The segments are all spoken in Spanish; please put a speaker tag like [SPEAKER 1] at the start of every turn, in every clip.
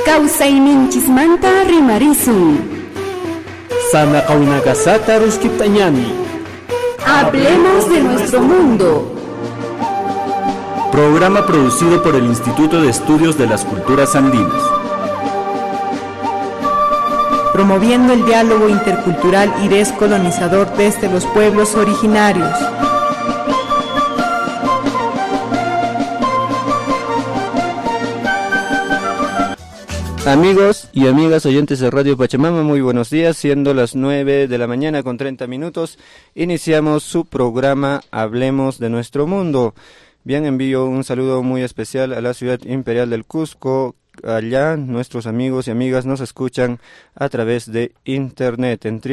[SPEAKER 1] Kawsayninchismanta rimarisun.
[SPEAKER 2] Sana kaunakasata ruskiptañani.
[SPEAKER 1] Hablemos de nuestro mundo.
[SPEAKER 3] Programa producido por el Instituto de Estudios de las Culturas Andinas.
[SPEAKER 4] Promoviendo el diálogo intercultural y descolonizador desde los pueblos originarios.
[SPEAKER 5] Amigos y amigas oyentes de Radio Pachamama, muy buenos días, siendo las 9 de la mañana con 30 minutos, iniciamos su programa Hablemos de Nuestro Mundo. Bien, envío un saludo muy especial a la ciudad imperial del Cusco. Allá nuestros amigos y amigas nos escuchan a través de internet en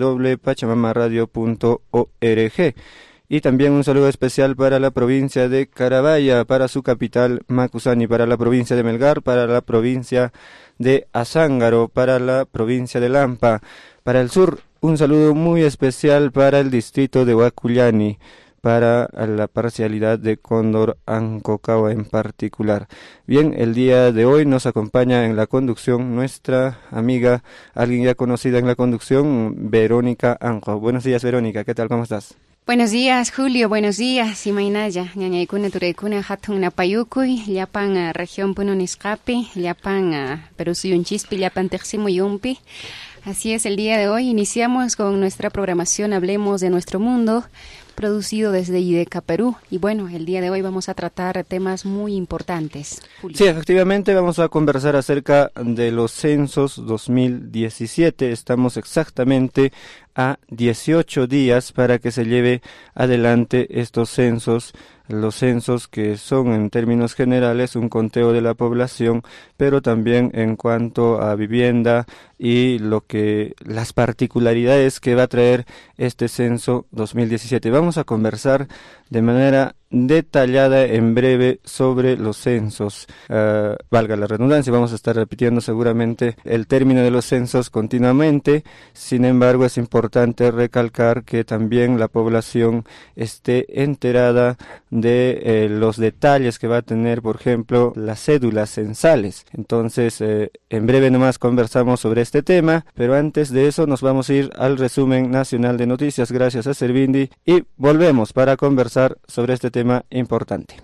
[SPEAKER 5] www.pachamamaradio.org. Y también un saludo especial para la provincia de Carabaya, para su capital Macusani, para la provincia de Melgar, para la provincia de Azángaro, para la provincia de Lampa. Para el sur, un saludo muy especial para el distrito de Huacullani, para la parcialidad de Cóndor Ancocawa en particular. Bien, el día de hoy nos acompaña en la conducción nuestra amiga, alguien ya conocida en la conducción, Verónica Anjo. Buenos días, Verónica, ¿qué tal? ¿Cómo estás?
[SPEAKER 6] Buenos días, Julio. Buenos días, Imaynaya. Ñañaykuna turaykuna hatun napayukuy, llapan región Punonisqapi, llapan Perú Suyunchispi, llapan Teximuyumpi. Así es, el día de hoy iniciamos con nuestra programación Hablemos de Nuestro Mundo, producido desde IDECA Perú. Y bueno, el día de hoy vamos a tratar temas muy importantes. Julio.
[SPEAKER 5] Sí, efectivamente vamos a conversar acerca de los censos 2017. Estamos exactamente a 18 días para que se lleve adelante estos censos. Los censos que son en términos generales un conteo de la población, pero también en cuanto a vivienda y las particularidades que va a traer este censo 2017. Vamos a conversar de manera detallada en breve sobre los censos. Valga la redundancia, vamos a estar repitiendo seguramente el término de los censos continuamente. Sin embargo, es importante recalcar que también la población esté enterada de los detalles que va a tener, por ejemplo, las cédulas censales. Entonces, en breve nomás conversamos sobre este tema, pero antes de eso nos vamos a ir al resumen nacional de noticias gracias a Servindi y volvemos para conversar sobre este tema importante.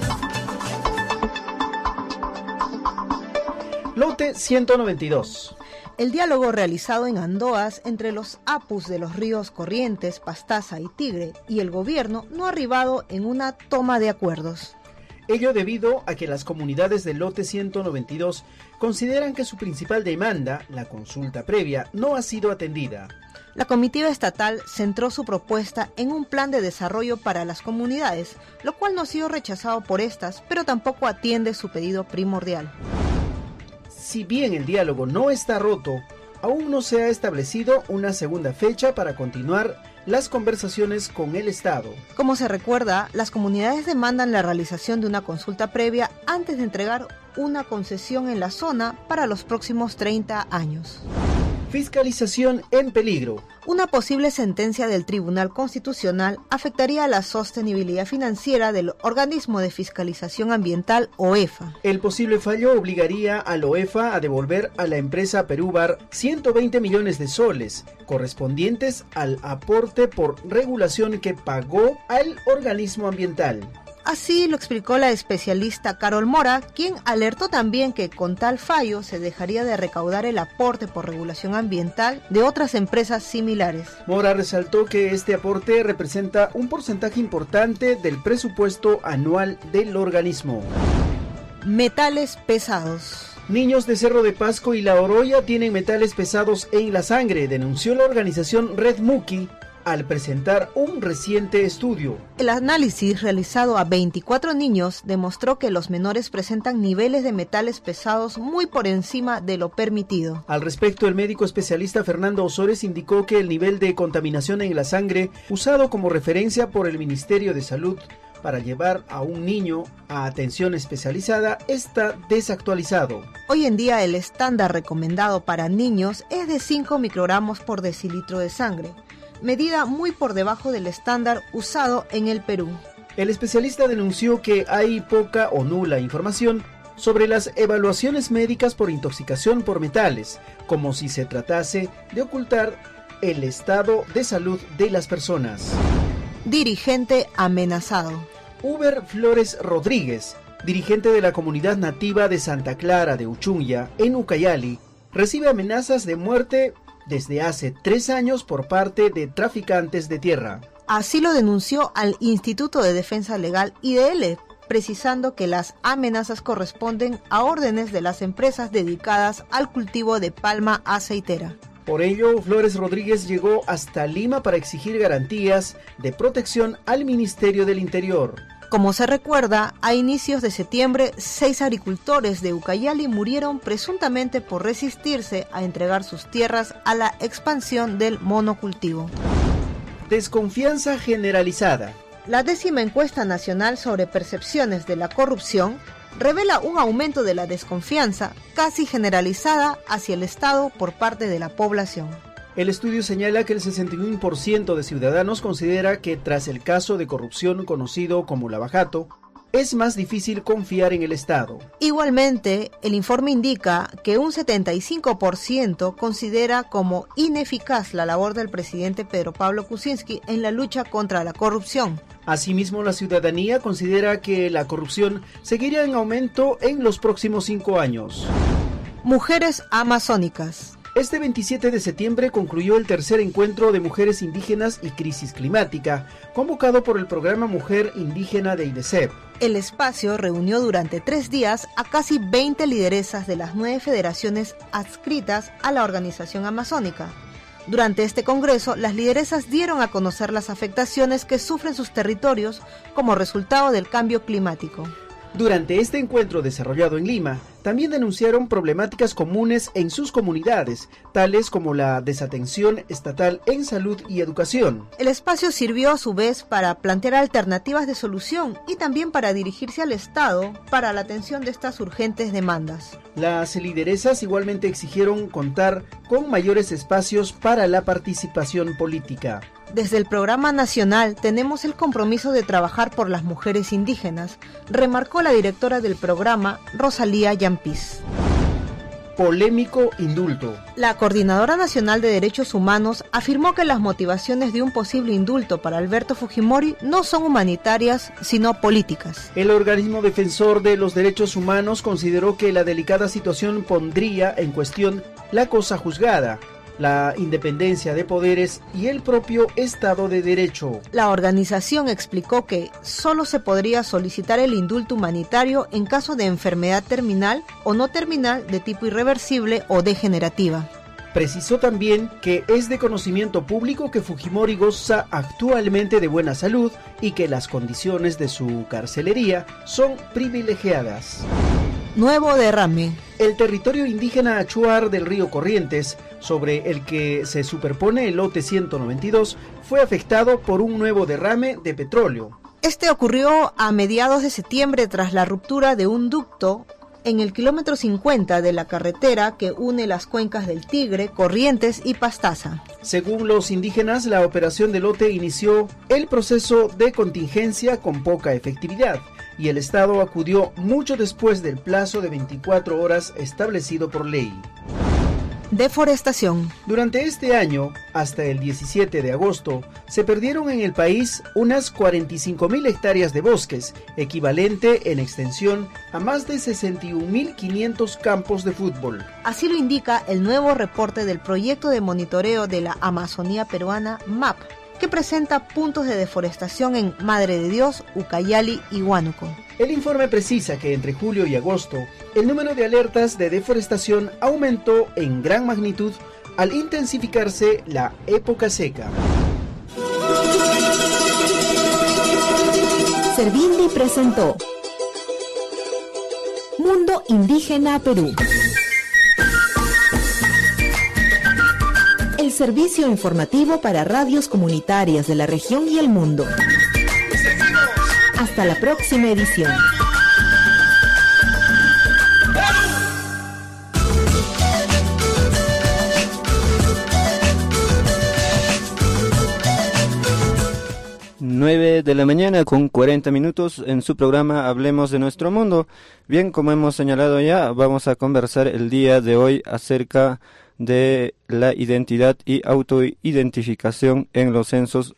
[SPEAKER 7] Lote 192.
[SPEAKER 8] El diálogo realizado en Andoas entre los apus de los ríos Corrientes, Pastaza y Tigre y el gobierno no ha arribado en una toma de acuerdos.
[SPEAKER 7] Ello debido a que las comunidades del lote 192 consideran que su principal demanda, la consulta previa, no ha sido atendida.
[SPEAKER 8] La comitiva estatal centró su propuesta en un plan de desarrollo para las comunidades, lo cual no ha sido rechazado por estas, pero tampoco atiende su pedido primordial.
[SPEAKER 7] Si bien el diálogo no está roto, aún no se ha establecido una segunda fecha para continuar las conversaciones con el Estado.
[SPEAKER 8] Como se recuerda, las comunidades demandan la realización de una consulta previa antes de entregar una concesión en la zona para los próximos 30 años.
[SPEAKER 7] Fiscalización en peligro.
[SPEAKER 8] Una posible sentencia del Tribunal Constitucional afectaría la sostenibilidad financiera del Organismo de Fiscalización Ambiental, OEFA.
[SPEAKER 7] El posible fallo obligaría al OEFA a devolver a la empresa Perúbar 120 millones de soles, correspondientes al aporte por regulación que pagó al organismo ambiental.
[SPEAKER 8] Así lo explicó la especialista Carol Mora, quien alertó también que con tal fallo se dejaría de recaudar el aporte por regulación ambiental de otras empresas similares.
[SPEAKER 7] Mora resaltó que este aporte representa un porcentaje importante del presupuesto anual del organismo.
[SPEAKER 8] Metales pesados.
[SPEAKER 7] Niños de Cerro de Pasco y La Oroya tienen metales pesados en la sangre, denunció la organización Red Muki al presentar un reciente estudio.
[SPEAKER 8] El análisis realizado a 24 niños demostró que los menores presentan niveles de metales pesados muy por encima de lo permitido.
[SPEAKER 7] Al respecto, el médico especialista Fernando Osores indicó que el nivel de contaminación en la sangre, usado como referencia por el Ministerio de Salud para llevar a un niño a atención especializada, está desactualizado.
[SPEAKER 8] Hoy en día el estándar recomendado para niños es de 5 microgramos por decilitro de sangre, medida muy por debajo del estándar usado en el Perú.
[SPEAKER 7] El especialista denunció que hay poca o nula información sobre las evaluaciones médicas por intoxicación por metales, como si se tratase de ocultar el estado de salud de las personas.
[SPEAKER 8] Dirigente amenazado.
[SPEAKER 7] Uber Flores Rodríguez, dirigente de la comunidad nativa de Santa Clara de Uchunya, en Ucayali, recibe amenazas de muerte desde hace 3 años por parte de traficantes de tierra.
[SPEAKER 8] Así lo denunció al Instituto de Defensa Legal IDL, precisando que las amenazas corresponden a órdenes de las empresas dedicadas al cultivo de palma aceitera.
[SPEAKER 7] Por ello, Flores Rodríguez llegó hasta Lima para exigir garantías de protección al Ministerio del Interior.
[SPEAKER 8] Como se recuerda, a inicios de septiembre, 6 agricultores de Ucayali murieron presuntamente por resistirse a entregar sus tierras a la expansión del monocultivo.
[SPEAKER 7] Desconfianza generalizada.
[SPEAKER 8] La 10ª encuesta nacional sobre percepciones de la corrupción revela un aumento de la desconfianza casi generalizada hacia el Estado por parte de la población.
[SPEAKER 7] El estudio señala que el 61% de ciudadanos considera que tras el caso de corrupción conocido como Lavajato, es más difícil confiar en el Estado.
[SPEAKER 8] Igualmente, el informe indica que un 75% considera como ineficaz la labor del presidente Pedro Pablo Kuczynski en la lucha contra la corrupción.
[SPEAKER 7] Asimismo, la ciudadanía considera que la corrupción seguirá en aumento en los próximos 5 años.
[SPEAKER 8] Mujeres amazónicas.
[SPEAKER 7] Este 27 de septiembre concluyó el tercer encuentro de mujeres indígenas y crisis climática, convocado por el programa Mujer Indígena de IDECEP.
[SPEAKER 8] El espacio reunió durante 3 días a casi 20 lideresas de las 9 federaciones adscritas a la organización amazónica. Durante este congreso, las lideresas dieron a conocer las afectaciones que sufren sus territorios como resultado del cambio climático.
[SPEAKER 7] Durante este encuentro desarrollado en Lima, también denunciaron problemáticas comunes en sus comunidades, tales como la desatención estatal en salud y educación.
[SPEAKER 8] El espacio sirvió a su vez para plantear alternativas de solución y también para dirigirse al Estado para la atención de estas urgentes demandas.
[SPEAKER 7] Las lideresas igualmente exigieron contar con mayores espacios para la participación política.
[SPEAKER 8] Desde el Programa Nacional tenemos el compromiso de trabajar por las mujeres indígenas, remarcó la directora del programa, Rosalía Yampis.
[SPEAKER 7] Polémico indulto.
[SPEAKER 8] La Coordinadora Nacional de Derechos Humanos afirmó que las motivaciones de un posible indulto para Alberto Fujimori no son humanitarias, sino políticas.
[SPEAKER 7] El organismo defensor de los derechos humanos consideró que la delicada situación pondría en cuestión la cosa juzgada, la independencia de poderes y el propio Estado de Derecho.
[SPEAKER 8] La organización explicó que solo se podría solicitar el indulto humanitario en caso de enfermedad terminal o no terminal de tipo irreversible o degenerativa.
[SPEAKER 7] Precisó también que es de conocimiento público que Fujimori goza actualmente de buena salud y que las condiciones de su carcelería son privilegiadas.
[SPEAKER 8] Nuevo derrame.
[SPEAKER 7] El territorio indígena Achuar del río Corrientes, sobre el que se superpone el lote 192, fue afectado por un nuevo derrame de petróleo.
[SPEAKER 8] Este ocurrió a mediados de septiembre tras la ruptura de un ducto en el kilómetro 50 de la carretera que une las cuencas del Tigre, Corrientes y Pastaza.
[SPEAKER 7] Según los indígenas, la operación del lote inició el proceso de contingencia con poca efectividad y el Estado acudió mucho después del plazo de 24 horas establecido por ley.
[SPEAKER 8] Deforestación.
[SPEAKER 7] Durante este año, hasta el 17 de agosto, se perdieron en el país unas 45.000 hectáreas de bosques, equivalente en extensión a más de 61.500 campos de fútbol.
[SPEAKER 8] Así lo indica el nuevo reporte del proyecto de monitoreo de la Amazonía peruana MAP, que presenta puntos de deforestación en Madre de Dios, Ucayali y Huánuco.
[SPEAKER 7] El informe precisa que entre julio y agosto, el número de alertas de deforestación aumentó en gran magnitud al intensificarse la época seca.
[SPEAKER 1] Servindi presentó Mundo Indígena Perú. El servicio informativo para radios comunitarias de la región y el mundo. Hasta la próxima edición.
[SPEAKER 5] 9 de la mañana con 40 minutos en su programa Hablemos de Nuestro Mundo. Bien, como hemos señalado ya, vamos a conversar el día de hoy acerca de la identidad y autoidentificación en los censos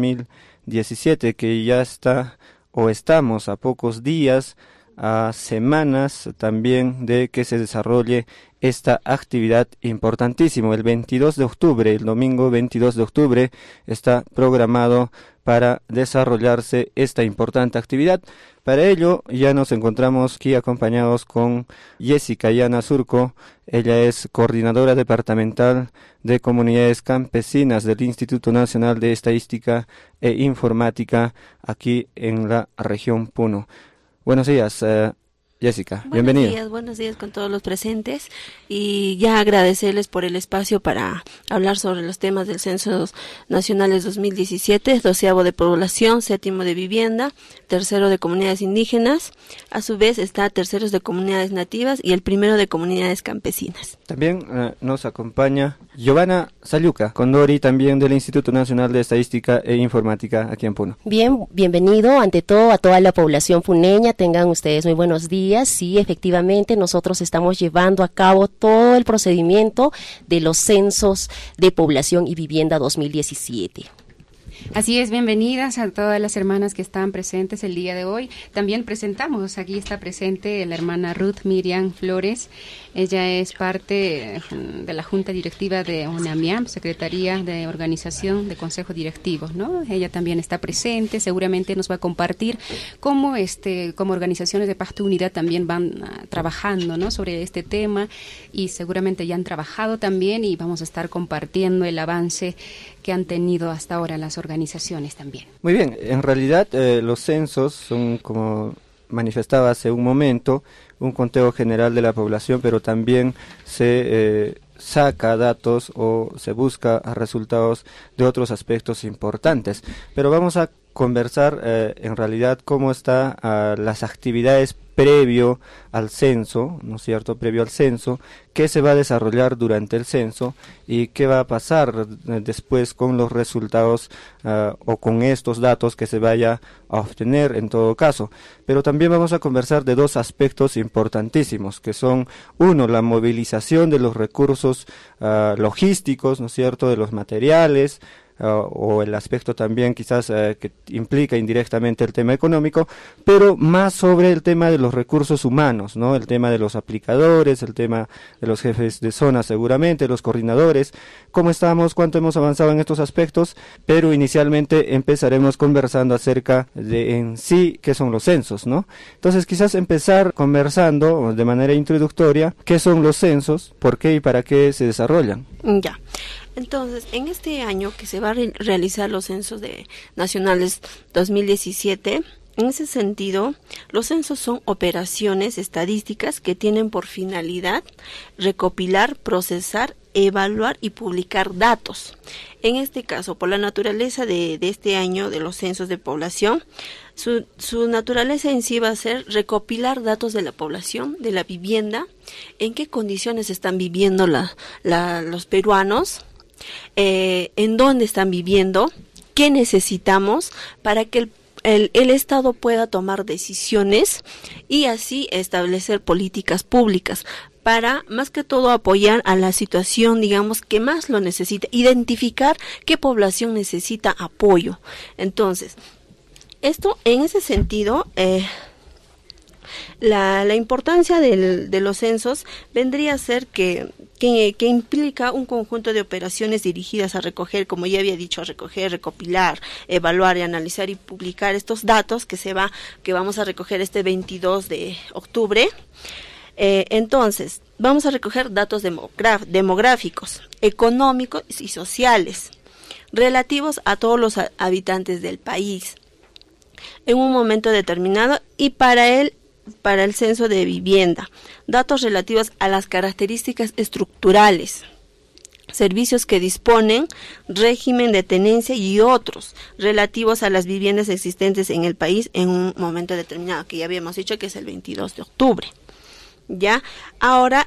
[SPEAKER 5] 2017, que ya está o estamos a pocos días, a semanas también de que se desarrolle esta actividad importantísima. El 22 de octubre, el domingo 22 de octubre, está programado para desarrollarse esta importante actividad. Para ello ya nos encontramos aquí acompañados con Jessica Yana Surco. Ella es coordinadora departamental de comunidades campesinas del Instituto Nacional de Estadística e Informática aquí en la región Puno. Buenos días, Jessica, bienvenida.
[SPEAKER 9] Buenos días con todos los presentes y ya agradecerles por el espacio para hablar sobre los temas del Censo Nacionales 2017, 12º de población, 7º de vivienda, 3º de comunidades indígenas, a su vez está 3º de comunidades nativas y el 1º de comunidades campesinas.
[SPEAKER 5] También nos acompaña Giovanna Sayuca Condori, también del Instituto Nacional de Estadística e Informática aquí en Puno.
[SPEAKER 10] Bien, bienvenido ante todo a toda la población puneña, tengan ustedes muy buenos días. Sí, efectivamente, nosotros estamos llevando a cabo todo el procedimiento de los censos de población y vivienda 2017.
[SPEAKER 6] Así es, bienvenidas a todas las hermanas que están presentes el día de hoy. También presentamos, aquí está presente la hermana Ruth Miriam Flores. Ella es parte de la Junta Directiva de UNAMIAM, Secretaría de Organización de Consejo Directivo, ¿no? Ella también está presente, seguramente nos va a compartir cómo como organizaciones de Paz de Unidad también van trabajando, ¿no?, sobre este tema, y seguramente ya han trabajado también y vamos a estar compartiendo el avance que han tenido hasta ahora las organizaciones también.
[SPEAKER 5] Muy bien, en realidad los censos son, como manifestaba hace un momento, un conteo general de la población, pero también se saca datos o se busca resultados de otros aspectos importantes. Pero vamos a conversar en realidad cómo están las actividades previo al censo, ¿no es cierto?, previo al censo, qué se va a desarrollar durante el censo y qué va a pasar después con los resultados o con estos datos que se vaya a obtener en todo caso. Pero también vamos a conversar de dos aspectos importantísimos, que son, uno, la movilización de los recursos logísticos, ¿no es cierto?, de los materiales, o el aspecto también quizás que implica indirectamente el tema económico, pero más sobre el tema de los recursos humanos, ¿no? El tema de los aplicadores, el tema de los jefes de zona seguramente, los coordinadores, cómo estamos, cuánto hemos avanzado en estos aspectos, pero inicialmente empezaremos conversando acerca de en sí qué son los censos, ¿no? Entonces quizás empezar conversando de manera introductoria qué son los censos, por qué y para qué se desarrollan.
[SPEAKER 9] Ya. Entonces, en este año que se va a realizar los censos nacionales 2017, en ese sentido, los censos son operaciones estadísticas que tienen por finalidad recopilar, procesar, evaluar y publicar datos. En este caso, por la naturaleza de este año de los censos de población, su naturaleza en sí va a ser recopilar datos de la población, de la vivienda, en qué condiciones están viviendo los peruanos, en dónde están viviendo, qué necesitamos para que el Estado pueda tomar decisiones y así establecer políticas públicas para, más que todo, apoyar a la situación, digamos, que más lo necesita, identificar qué población necesita apoyo. Entonces, esto, en ese sentido, la importancia de los censos vendría a ser que implica un conjunto de operaciones dirigidas a recoger, como ya había dicho, a recoger, recopilar, evaluar y analizar y publicar estos datos que vamos a recoger este 22 de octubre. Entonces, vamos a recoger datos demográficos, económicos y sociales, relativos a todos los habitantes del país, en un momento determinado, y para el censo de vivienda, datos relativos a las características estructurales, servicios que disponen, régimen de tenencia y otros relativos a las viviendas existentes en el país en un momento determinado, que ya habíamos dicho que es el 22 de octubre. Ya, ahora,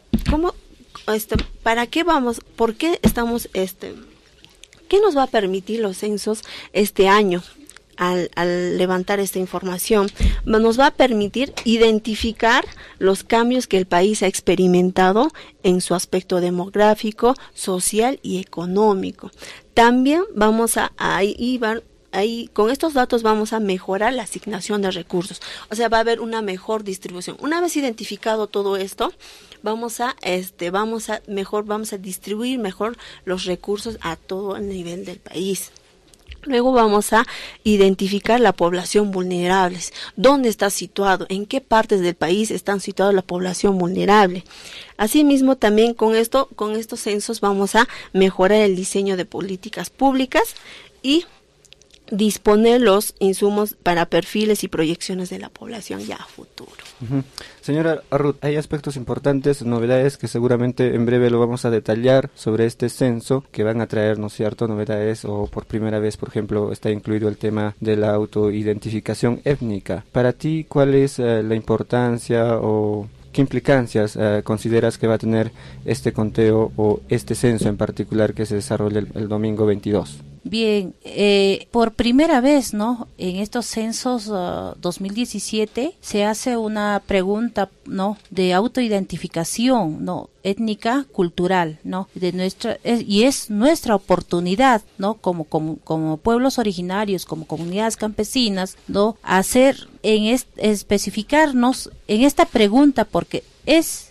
[SPEAKER 9] ¿para qué vamos? ¿Por qué estamos, qué nos va a permitir los censos este año? al levantar esta información, nos va a permitir identificar los cambios que el país ha experimentado en su aspecto demográfico, social y económico. También vamos ahí con estos datos vamos a mejorar la asignación de recursos, o sea, va a haber una mejor distribución. Una vez identificado todo esto, vamos a distribuir mejor los recursos a todo el nivel del país. Luego vamos a identificar la población vulnerable, dónde está situado, en qué partes del país están situados la población vulnerable. Asimismo, también con estos censos vamos a mejorar el diseño de políticas públicas y disponer los insumos para perfiles y proyecciones de la población ya a futuro.
[SPEAKER 5] Señora Ruth, hay aspectos importantes, novedades que seguramente en breve lo vamos a detallar sobre este censo que van a traer, ¿no es cierto?, novedades, o por primera vez, por ejemplo, está incluido el tema de la autoidentificación étnica. Para ti, ¿cuál es la importancia o qué implicancias consideras que va a tener este conteo o este censo en particular que se desarrolla el domingo 22?
[SPEAKER 11] Bien, por primera vez, ¿no?, en estos censos 2017 se hace una pregunta, ¿no?, de autoidentificación, ¿no?, étnica, cultural, ¿no?, y es nuestra oportunidad, ¿no?, como pueblos originarios, como comunidades campesinas, ¿no?, especificarnos en esta pregunta, porque es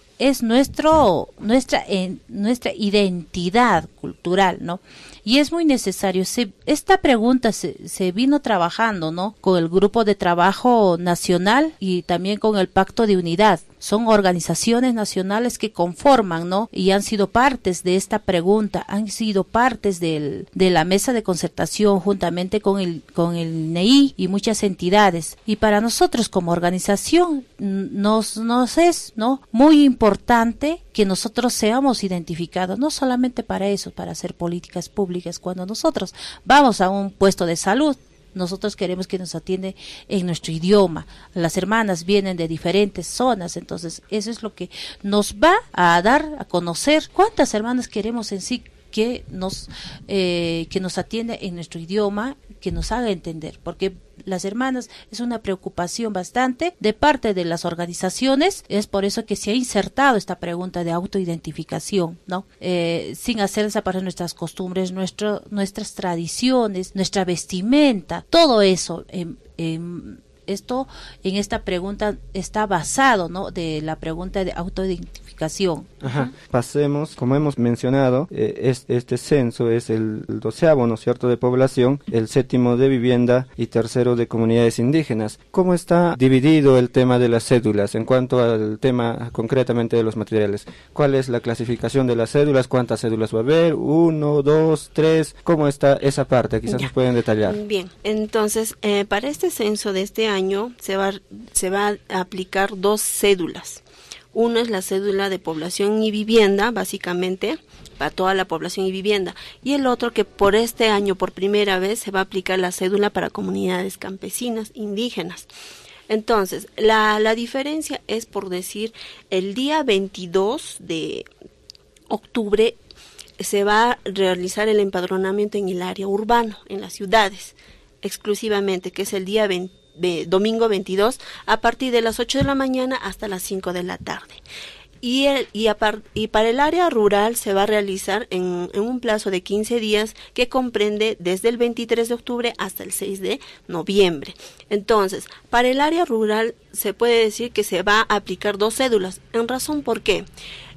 [SPEAKER 11] nuestra identidad cultural, ¿no? Y es muy necesario. Esta pregunta se vino trabajando, ¿no?, con el Grupo de Trabajo Nacional y también con el Pacto de Unidad. Son organizaciones nacionales que conforman, ¿no?, y han sido partes de esta pregunta, han sido partes de la mesa de concertación juntamente con el NEI y muchas entidades. Y para nosotros como organización nos es, ¿no?, muy importante que nosotros seamos identificados, no solamente para eso, para hacer políticas públicas. Cuando nosotros vamos a un puesto de salud, nosotros queremos que nos atiende en nuestro idioma. Las hermanas vienen de diferentes zonas, entonces eso es lo que nos va a dar a conocer cuántas hermanas queremos en sí que nos atiende en nuestro idioma, que nos haga entender, porque las hermanas es una preocupación bastante de parte de las organizaciones. Es por eso que se ha insertado esta pregunta de autoidentificación, ¿no? Sin hacer desaparecer nuestras costumbres, nuestras tradiciones, nuestra vestimenta, todo eso. Esto en esta pregunta está basado, ¿no?, de la pregunta de autoidentificación.
[SPEAKER 5] Ajá. Pasemos, como hemos mencionado, este censo es el 12º, ¿no es cierto?, de población, el 7º de vivienda y 3º de comunidades indígenas. ¿Cómo está dividido el tema de las cédulas en cuanto al tema concretamente de los materiales? ¿Cuál es la clasificación de las cédulas? ¿Cuántas cédulas va a haber? 1, 2, 3. ¿Cómo está esa parte? Quizás nos pueden detallar.
[SPEAKER 9] Bien, entonces, para este censo de este año se va a aplicar 2 cédulas. Una es la cédula de población y vivienda, básicamente, para toda la población y vivienda. Y el otro que por este año, por primera vez, se va a aplicar la cédula para comunidades campesinas, indígenas. Entonces, la diferencia es, por decir, el día 22 de octubre se va a realizar el empadronamiento en el área urbano, en las ciudades, exclusivamente, que es el día domingo 22, a partir de las 8 de la mañana hasta las 5 de la tarde. Y para el área rural se va a realizar en un plazo de 15 días que comprende desde el 23 de octubre hasta el 6 de noviembre. Entonces, para el área rural se puede decir que se va a aplicar 2 cédulas. ¿En razón por qué?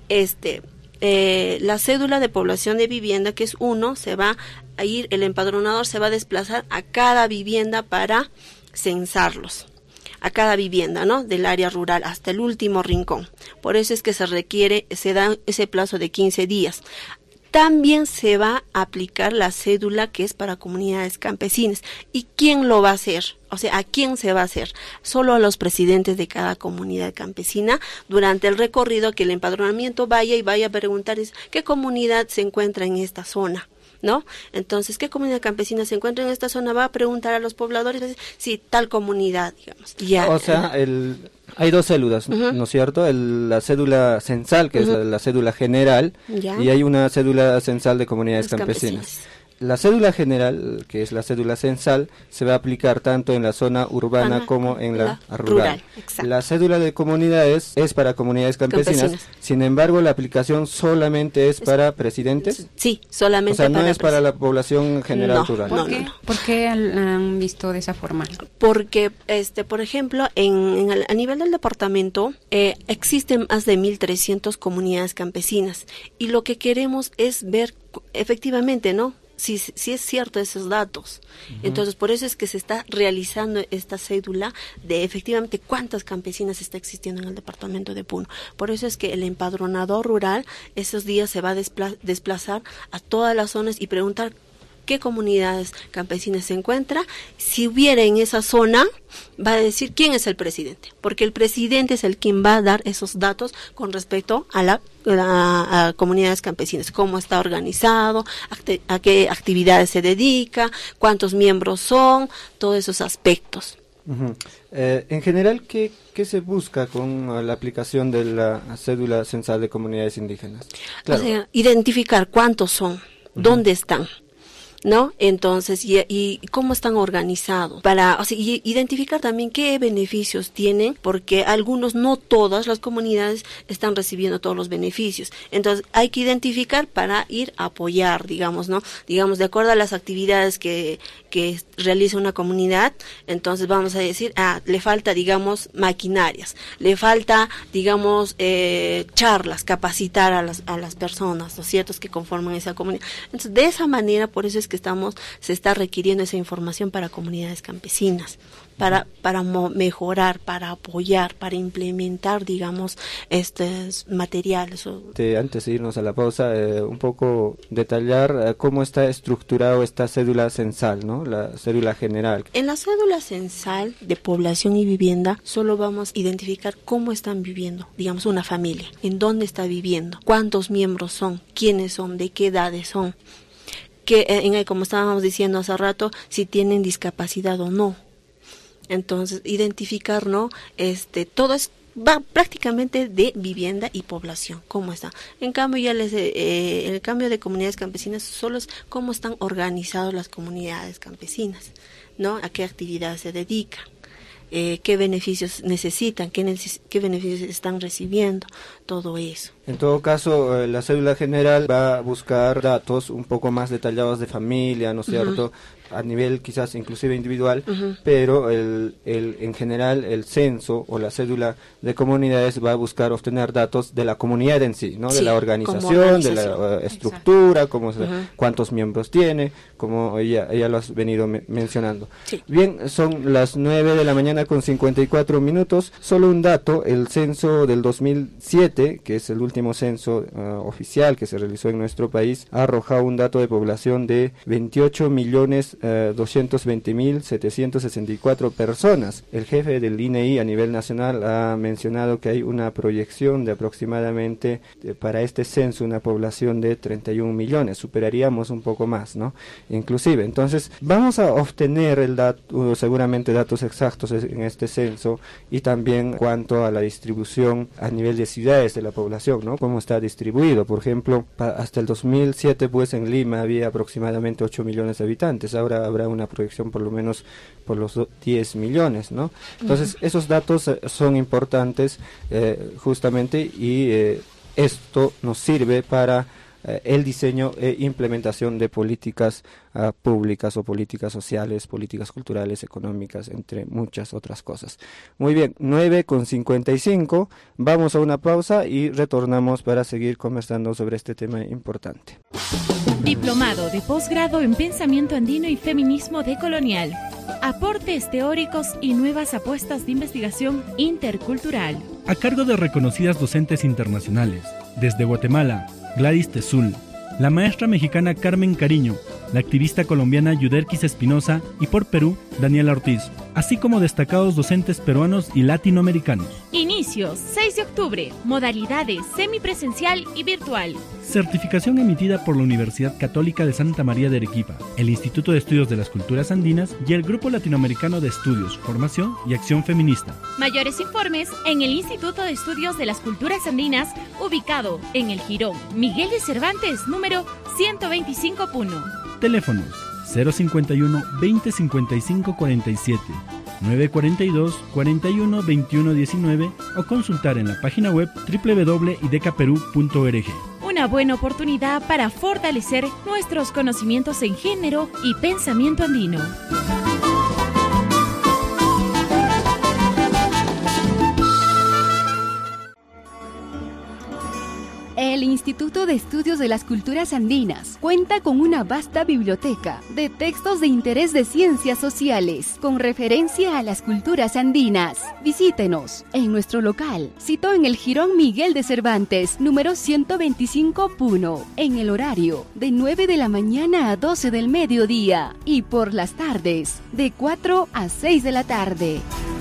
[SPEAKER 9] La cédula de población de vivienda, que es 1, el empadronador se va a desplazar a cada vivienda para censarlos, a cada vivienda, ¿no?, del área rural hasta el último rincón. Por eso es que se da ese plazo de 15 días. También se va a aplicar la cédula que es para comunidades campesinas. ¿Y quién lo va a hacer? O sea, ¿a quién se va a hacer? Solo a los presidentes de cada comunidad campesina durante el recorrido, que el empadronamiento vaya a preguntar qué comunidad se encuentra en esta zona, ¿no? Entonces, ¿qué comunidad campesina se encuentra en esta zona? Va a preguntar a los pobladores, sí, tal comunidad, digamos. Ya.
[SPEAKER 5] O sea, hay 2 cédulas, ¿no es cierto? La cédula censal, que es la cédula general, y hay una cédula censal de comunidades campesinas. la cédula general, que es la cédula censal, se va a aplicar tanto en la zona urbana como en la rural. La cédula de comunidades es para comunidades campesinas. Sin embargo, la aplicación solamente es para presidentes.
[SPEAKER 9] Sí, solamente.
[SPEAKER 5] O sea, no es para la población general rural.
[SPEAKER 6] ¿Por qué han visto de esa forma?
[SPEAKER 9] Porque, por ejemplo, a nivel del departamento existen más de 1.300 comunidades campesinas y lo que queremos es ver efectivamente, ¿no? Si es cierto esos datos. Entonces, por eso es que se está realizando esta cédula de efectivamente cuántas campesinas está existiendo en el departamento de Puno. Por eso es que el empadronador rural esos días se va a desplazar a todas las zonas y preguntar qué comunidades campesinas se encuentra. Si hubiera en esa zona, va a decir quién es el presidente, porque el presidente es el quien va a dar esos datos con respecto a a comunidades campesinas, cómo está organizado, a qué actividades se dedica, cuántos miembros son, todos esos aspectos.
[SPEAKER 5] En general, ¿qué se busca con la aplicación de la cédula censal de comunidades indígenas?
[SPEAKER 9] Claro. O sea, identificar cuántos son, dónde están, ¿no? Entonces, y cómo están organizados, y identificar también qué beneficios tienen, porque algunos, no todas las comunidades están recibiendo todos los beneficios. Entonces, hay que identificar para ir a apoyar, digamos, ¿no? Digamos, de acuerdo a las actividades que realiza una comunidad, entonces vamos a decir, le falta, digamos, maquinarias, le falta, digamos, charlas, capacitar a las personas, ¿no es cierto?, que conforman esa comunidad. Entonces, de esa manera, por eso es que se está requiriendo esa información para comunidades campesinas, para mejorar, para apoyar, para implementar, digamos, estos materiales.
[SPEAKER 5] Antes de irnos a la pausa, un poco detallar cómo está estructurado esta cédula censal, ¿no? La cédula general.
[SPEAKER 9] En la cédula censal de población y vivienda solo vamos a identificar cómo están viviendo, digamos, una familia, en dónde está viviendo, cuántos miembros son, quiénes son, de qué edades son, como estábamos diciendo hace rato, si tienen discapacidad o no. Entonces, identificar, ¿no? Todo va prácticamente de vivienda y población, cómo está. En cambio, el cambio de comunidades campesinas solo es cómo están organizadas las comunidades campesinas, ¿no? A qué actividades se dedican, qué beneficios necesitan, qué beneficios están recibiendo, todo eso.
[SPEAKER 5] En todo caso, la cédula general va a buscar datos un poco más detallados de familia, ¿no es cierto?, a nivel quizás inclusive individual, pero en general el censo o la cédula de comunidades va a buscar obtener datos de la comunidad en sí, ¿no? Sí, de la organización, de la estructura, cuántos miembros tiene, como ella lo has venido mencionando. Sí. Bien, son las 9:54 a.m. Solo un dato, el censo del 2007, que es el último censo oficial que se realizó en nuestro país, ha arrojado un dato de población de 28.220.764 personas. El jefe del INEI a nivel nacional ha mencionado que hay una proyección de aproximadamente para este censo una población de 31 millones. Superaríamos un poco más, ¿no? Inclusive. Entonces, vamos a obtener seguramente datos exactos en este censo y también en cuanto a la distribución a nivel de ciudades de la población, ¿no? Cómo está distribuido. Por ejemplo, hasta el 2007, pues en Lima había aproximadamente 8 millones de habitantes. Ahora habrá una proyección por lo menos por los 10 millones, ¿no? Entonces, esos datos son importantes justamente y esto nos sirve para el diseño e implementación de políticas públicas o políticas sociales, políticas culturales, económicas, entre muchas otras cosas. Muy bien, 9:55, vamos a una pausa y retornamos para seguir conversando sobre este tema importante.
[SPEAKER 12] Diplomado de posgrado en Pensamiento Andino y Feminismo Decolonial. Aportes teóricos y nuevas apuestas de investigación intercultural.
[SPEAKER 13] A cargo de reconocidas docentes internacionales. Desde Guatemala, Gladys Tezul, la maestra mexicana Carmen Cariño, la activista colombiana Yuderquis Espinosa y por Perú, Daniela Ortiz, así como destacados docentes peruanos y latinoamericanos.
[SPEAKER 12] Inicios, 6 de octubre, modalidades semipresencial y virtual.
[SPEAKER 13] Certificación emitida por la Universidad Católica de Santa María de Arequipa, el Instituto de Estudios de las Culturas Andinas y el Grupo Latinoamericano de Estudios, Formación y Acción Feminista.
[SPEAKER 12] Mayores informes en el Instituto de Estudios de las Culturas Andinas, ubicado en el Jirón Miguel de Cervantes, número 125 Puno.
[SPEAKER 13] Teléfonos 051 20 55 47, 942 41 21 19 o consultar en la página web www.idecperú.org.
[SPEAKER 12] Una buena oportunidad para fortalecer nuestros conocimientos en género y pensamiento andino. El Instituto de Estudios de las Culturas Andinas cuenta con una vasta biblioteca de textos de interés de ciencias sociales con referencia a las culturas andinas. Visítenos en nuestro local, situado en el Jirón Miguel de Cervantes, número 125 Puno, en el horario de 9 de la mañana a 12 del mediodía y por las tardes de 4 a 6 de la tarde.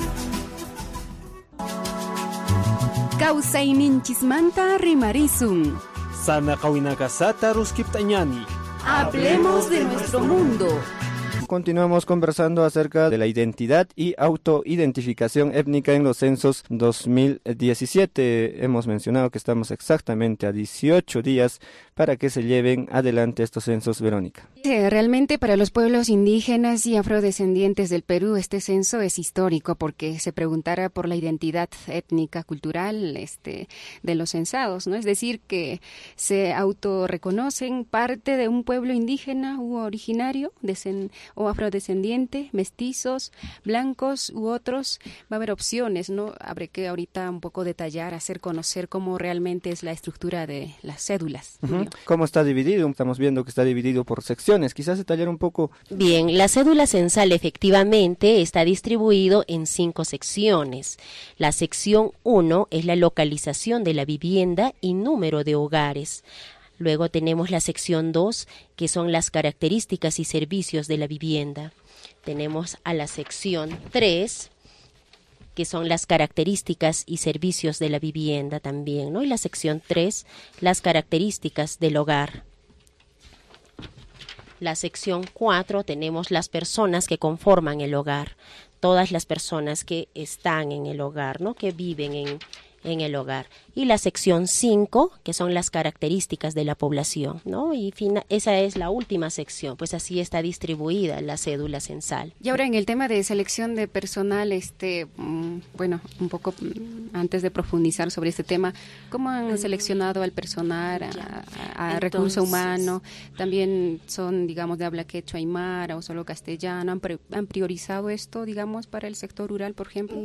[SPEAKER 12] Kausayninchismanta rimarizun.
[SPEAKER 2] Sana Kawinakasata Ruskiptañani.
[SPEAKER 12] Hablemos de nuestro mundo.
[SPEAKER 5] Continuamos conversando acerca de la identidad y autoidentificación étnica en los censos 2017. Hemos mencionado que estamos exactamente a 18 días para que se lleven adelante estos censos, Verónica.
[SPEAKER 6] Realmente para los pueblos indígenas y afrodescendientes del Perú este censo es histórico porque se preguntara por la identidad étnica, cultural de los censados, ¿no? Es decir, que se autorreconocen parte de un pueblo indígena u originario o afrodescendiente, mestizos, blancos u otros. Va a haber opciones, ¿no? Habrá que ahorita un poco detallar, hacer conocer cómo realmente es la estructura de las cédulas.
[SPEAKER 5] ¿Cómo está dividido? Estamos viendo que está dividido por secciones. Quizás detallar un poco.
[SPEAKER 10] Bien, la cédula censal efectivamente está distribuido en 5 secciones. La sección 1 es la localización de la vivienda y número de hogares. Luego tenemos la sección 2, que son las características y servicios de la vivienda. Tenemos a la sección 3, que son las características y servicios de la vivienda también, ¿no? Y la sección 3, las características del hogar. La sección 4 tenemos las personas que conforman el hogar, todas las personas que están en el hogar, ¿no? Que viven en el hogar. Y la sección 5, que son las características de la población, ¿no? Y esa es la última sección, pues así está distribuida la cédula censal.
[SPEAKER 6] Y ahora en el tema de selección de personal, bueno, un poco antes de profundizar sobre este tema, ¿cómo han seleccionado al personal, a recurso humano? También son, digamos, de habla quechua, aymara o solo castellano. ¿Han priorizado esto, digamos, para el sector rural, por ejemplo?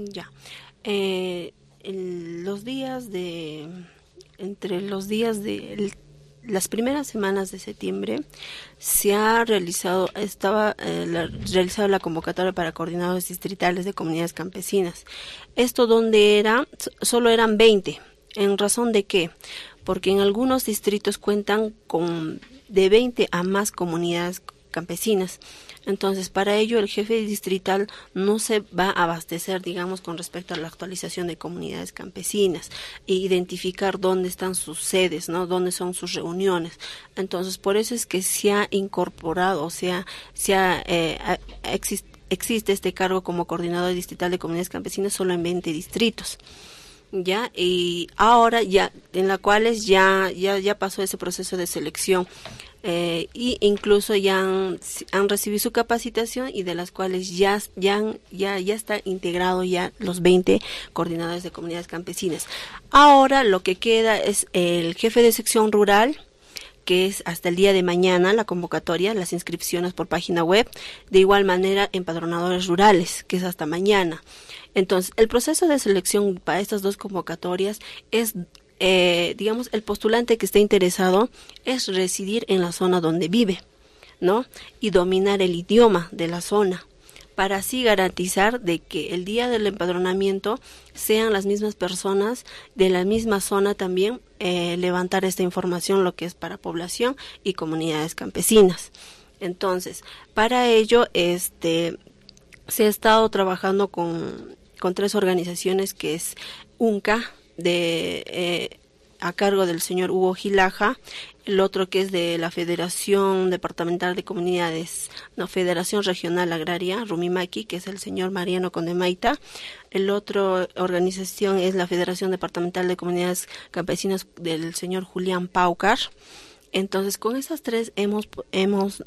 [SPEAKER 9] Entre los días de las primeras semanas de septiembre se ha realizado la convocatoria para coordinadores distritales de comunidades campesinas. Esto donde solo eran 20. ¿En razón de qué? Porque en algunos distritos cuentan con de 20 a más comunidades campesinas. Entonces, para ello el jefe distrital no se va a abastecer, digamos, con respecto a la actualización de comunidades campesinas e identificar dónde están sus sedes, ¿no? Dónde son sus reuniones. Entonces, por eso es que se ha incorporado, existe este cargo como coordinador distrital de comunidades campesinas solo en 20 distritos. Ya, y ahora ya, en la cuales ya pasó ese proceso de selección. Y incluso ya han recibido su capacitación y de las cuales ya está integrado ya los 20 coordinadores de comunidades campesinas. Ahora lo que queda es el jefe de sección rural, que es hasta el día de mañana la convocatoria, las inscripciones por página web. De igual manera, empadronadores rurales, que es hasta mañana. Entonces, el proceso de selección para estas dos convocatorias es digamos, el postulante que esté interesado es residir en la zona donde vive, ¿no? Y dominar el idioma de la zona, para así garantizar de que el día del empadronamiento sean las mismas personas de la misma zona también levantar esta información, lo que es para población y comunidades campesinas. Entonces, para ello, se ha estado trabajando con 3 organizaciones, que es UNCA, a cargo del señor Hugo Gilaja, el otro que es de la Federación Departamental de Comunidades, Federación Regional Agraria, Rumimaki, que es el señor Mariano Condemaita, el otro organización es la Federación Departamental de Comunidades Campesinas del señor Julián Paucar, Entonces, con esas tres nos hemos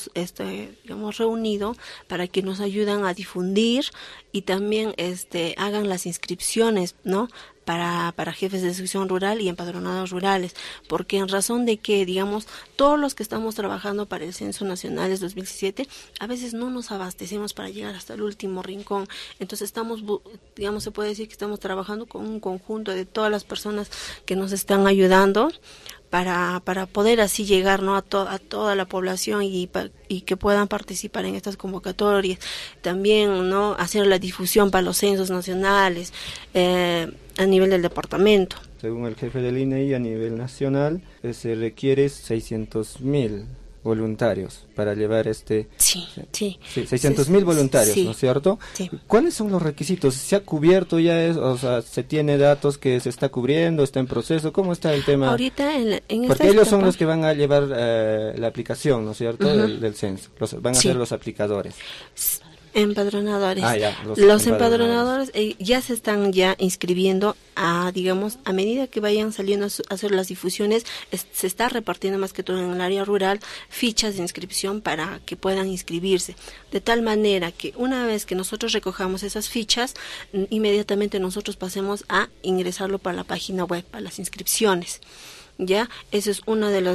[SPEAKER 9] reunido para que nos ayuden a difundir y también hagan las inscripciones, ¿no? Para jefes de sección rural y empadronados rurales, porque en razón de que, digamos, todos los que estamos trabajando para el Censo Nacional 2017, a veces no nos abastecemos para llegar hasta el último rincón. Entonces se puede decir que estamos trabajando con un conjunto de todas las personas que nos están ayudando para poder así llegar, ¿no? a toda la población y que puedan participar en estas convocatorias. También, ¿no? hacer la difusión para los censos nacionales a nivel del departamento.
[SPEAKER 5] Según el jefe del INEI, a nivel nacional se requiere 600.000 voluntarios para llevar
[SPEAKER 9] Sí.
[SPEAKER 5] 600.000 voluntarios, sí. ¿No es cierto?
[SPEAKER 9] Sí.
[SPEAKER 5] ¿Cuáles son los requisitos? ¿Se ha cubierto ya? ¿Se tiene datos que se está cubriendo? ¿Está en proceso? ¿Cómo está el tema?
[SPEAKER 9] Ahorita
[SPEAKER 5] porque ellos son los que van a llevar la aplicación, ¿no es cierto? del censo. Van a ser los aplicadores.
[SPEAKER 9] Empadronadores.
[SPEAKER 5] Los
[SPEAKER 9] empadronadores ya se están inscribiendo a medida que vayan saliendo a hacer las difusiones, se está repartiendo más que todo en el área rural fichas de inscripción para que puedan inscribirse, de tal manera que una vez que nosotros recojamos esas fichas, inmediatamente nosotros pasemos a ingresarlo para la página web, para las inscripciones. Ya, eso es una de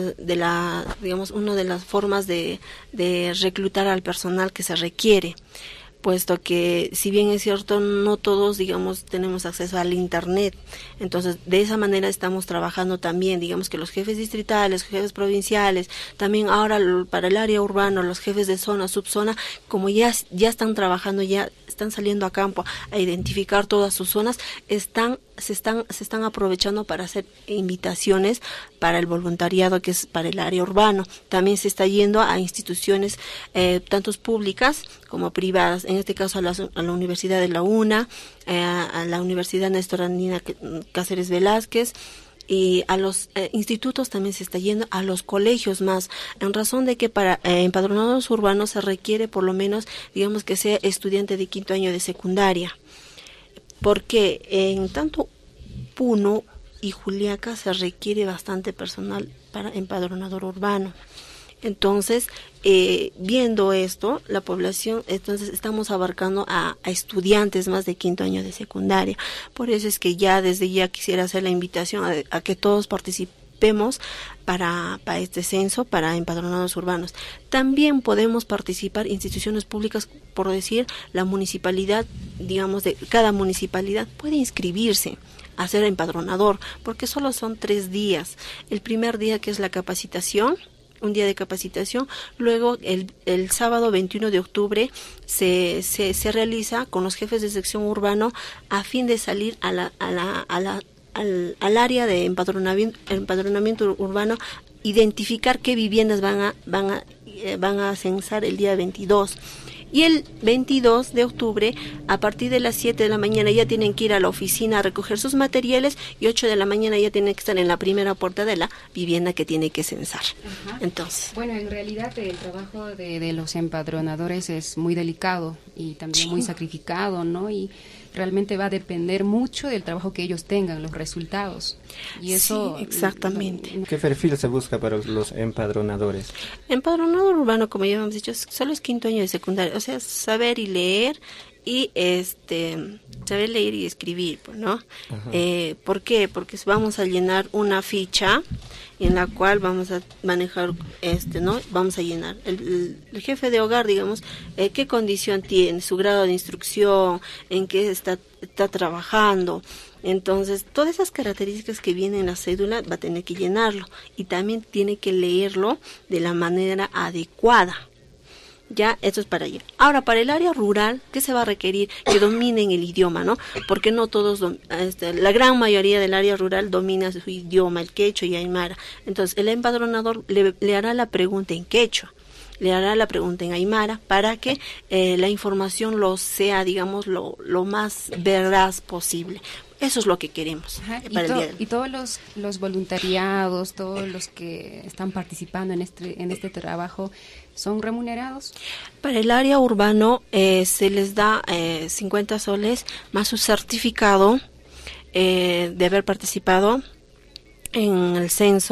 [SPEAKER 9] las formas de reclutar al personal que se requiere, puesto que si bien es cierto no todos tenemos acceso al internet, entonces de esa manera estamos trabajando también, que los jefes distritales, jefes provinciales, también ahora para el área urbana, los jefes de zona, subzona, como ya están trabajando, ya están saliendo a campo a identificar todas sus zonas, se están aprovechando para hacer invitaciones para el voluntariado que es para el área urbano. También se está yendo a instituciones tanto públicas como privadas, en este caso a la Universidad de la UNA, a la Universidad Néstor Andina Cáceres Velázquez, y a los institutos también se está yendo, a los colegios más, en razón de que para empadronados urbanos se requiere por lo menos, que sea estudiante de 5º año de secundaria, porque en tanto Puno y Juliaca se requiere bastante personal para empadronador urbano. Entonces, viendo esto, la población, entonces estamos abarcando a estudiantes más de 5º año de secundaria. Por eso es que desde ya quisiera hacer la invitación a que todos participemos para este censo, para empadronados urbanos. También podemos participar instituciones públicas, por decir, la municipalidad, de cada municipalidad puede inscribirse a ser empadronador, porque solo son 3 días. El primer día, que es la capacitación, un día de capacitación, luego el sábado 21 de octubre se realiza con los jefes de sección urbano a fin de salir al área de empadronamiento urbano, identificar qué viviendas van a censar el día 22. Y el 22 de octubre, a partir de las 7 de la mañana, ya tienen que ir a la oficina a recoger sus materiales, y 8 de la mañana ya tienen que estar en la primera puerta de la vivienda que tiene que censar.
[SPEAKER 6] Ajá.
[SPEAKER 9] Entonces,
[SPEAKER 6] bueno, en realidad el trabajo de los empadronadores es muy delicado y también muy sacrificado, ¿no? Y realmente va a depender mucho del trabajo que ellos tengan, los resultados. Y eso,
[SPEAKER 9] sí, exactamente.
[SPEAKER 5] ¿Qué perfil se busca para los empadronadores?
[SPEAKER 9] Empadronador urbano, como ya hemos dicho, solo es 5º año de secundaria, o sea, saber y leer y saber leer y escribir, ¿no? ¿Por qué? Porque vamos a llenar una ficha en la cual vamos a manejar ¿no? Vamos a llenar el jefe de hogar, qué condición tiene, su grado de instrucción, en qué está trabajando. Entonces, todas esas características que vienen en la cédula va a tener que llenarlo, y también tiene que leerlo de la manera adecuada. Ya, esto es para allá. Ahora, para el área rural, ¿qué se va a requerir? Que dominen el idioma, ¿no? Porque no todos, la gran mayoría del área rural domina su idioma, el quechua y aymara. Entonces, el empadronador le hará la pregunta en quechua, le hará la pregunta en aymara, para que la información sea, lo más veraz posible. Eso es lo que queremos.
[SPEAKER 6] Y todos los voluntariados, todos los que están participando en este trabajo, ¿son remunerados?
[SPEAKER 9] Para el área urbano se les da 50 soles más su certificado de haber participado en el censo.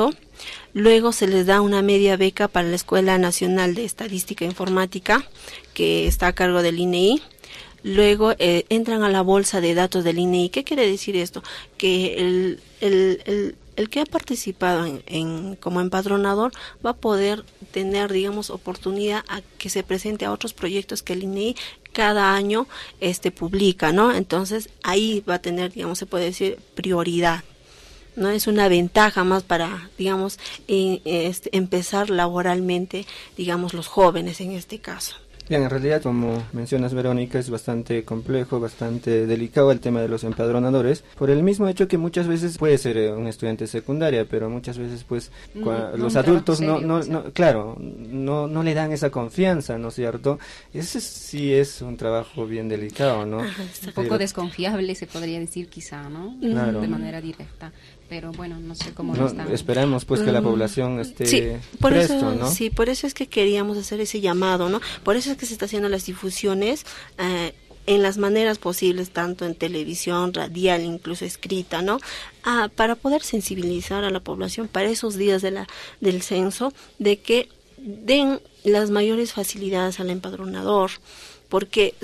[SPEAKER 9] Luego se les da una media beca para la Escuela Nacional de Estadística e Informática, que está a cargo del INEI. Luego entran a la bolsa de datos del INEI. ¿Qué quiere decir esto? Que el que ha participado como empadronador va a poder tener, digamos, oportunidad a que se presente a otros proyectos que el INEI cada año publica, ¿no? Entonces ahí va a tener, digamos, se puede decir, prioridad, ¿no? Es una ventaja más para, digamos, empezar laboralmente, digamos, los jóvenes en este caso.
[SPEAKER 5] Bien, en realidad, como mencionas, Verónica, es bastante complejo, bastante delicado el tema de los empadronadores, por el mismo hecho que muchas veces puede ser un estudiante secundaria, pero muchas veces pues los adultos no le dan esa confianza, ¿no es cierto? Ese sí es un trabajo bien delicado, ¿no?
[SPEAKER 6] Ajá, un poco desconfiable, se podría decir quizá, ¿no?
[SPEAKER 5] Claro.
[SPEAKER 6] De manera directa. Pero bueno, no sé cómo lo están.
[SPEAKER 5] Esperamos pues que la población esté
[SPEAKER 9] por
[SPEAKER 5] presto,
[SPEAKER 9] eso,
[SPEAKER 5] ¿no?
[SPEAKER 9] Sí, por eso es que queríamos hacer ese llamado, ¿no? Por eso es que se está haciendo las difusiones en las maneras posibles, tanto en televisión, radial, incluso escrita, ¿no? Para poder sensibilizar a la población para esos días del censo, de que den las mayores facilidades al empadronador, porque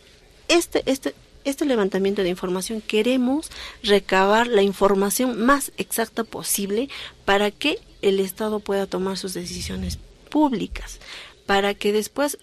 [SPEAKER 9] este levantamiento de información queremos recabar la información más exacta posible para que el Estado pueda tomar sus decisiones públicas, para que después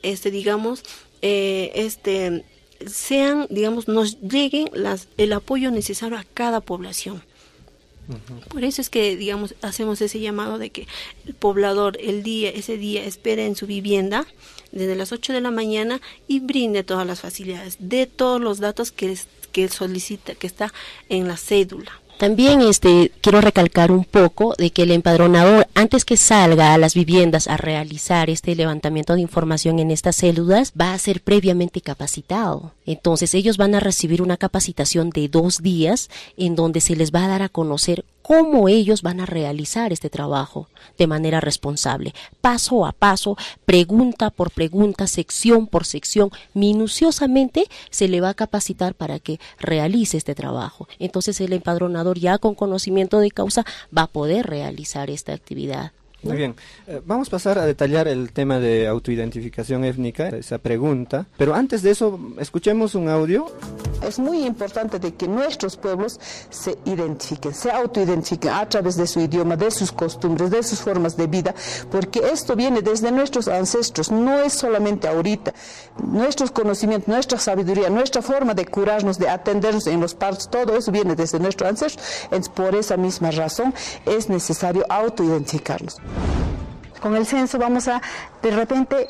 [SPEAKER 9] nos lleguen el apoyo necesario a cada población. Por eso es que, digamos, hacemos ese llamado de que el poblador ese día espere en su vivienda desde las 8 de la mañana y brinde todas las facilidades, de todos los datos que solicita, que está en la cédula.
[SPEAKER 10] También quiero recalcar un poco de que el empadronador, antes que salga a las viviendas a realizar este levantamiento de información en estas células, va a ser previamente capacitado. Entonces ellos van a recibir una capacitación de 2 días en donde se les va a dar a conocer cómo ellos van a realizar este trabajo de manera responsable, paso a paso, pregunta por pregunta, sección por sección, minuciosamente se le va a capacitar para que realice este trabajo. Entonces el empadronador, ya con conocimiento de causa, va a poder realizar esta actividad.
[SPEAKER 5] Muy bien, vamos a pasar a detallar el tema de autoidentificación étnica, esa pregunta, pero antes de eso, escuchemos un audio.
[SPEAKER 14] Es muy importante de que nuestros pueblos se identifiquen, se autoidentifiquen a través de su idioma, de sus costumbres, de sus formas de vida, porque esto viene desde nuestros ancestros, no es solamente ahorita. Nuestros conocimientos, nuestra sabiduría, nuestra forma de curarnos, de atendernos en los partos, todo eso viene desde nuestros ancestros. Por esa misma razón es necesario autoidentificarnos.
[SPEAKER 15] Con el censo vamos a, de repente,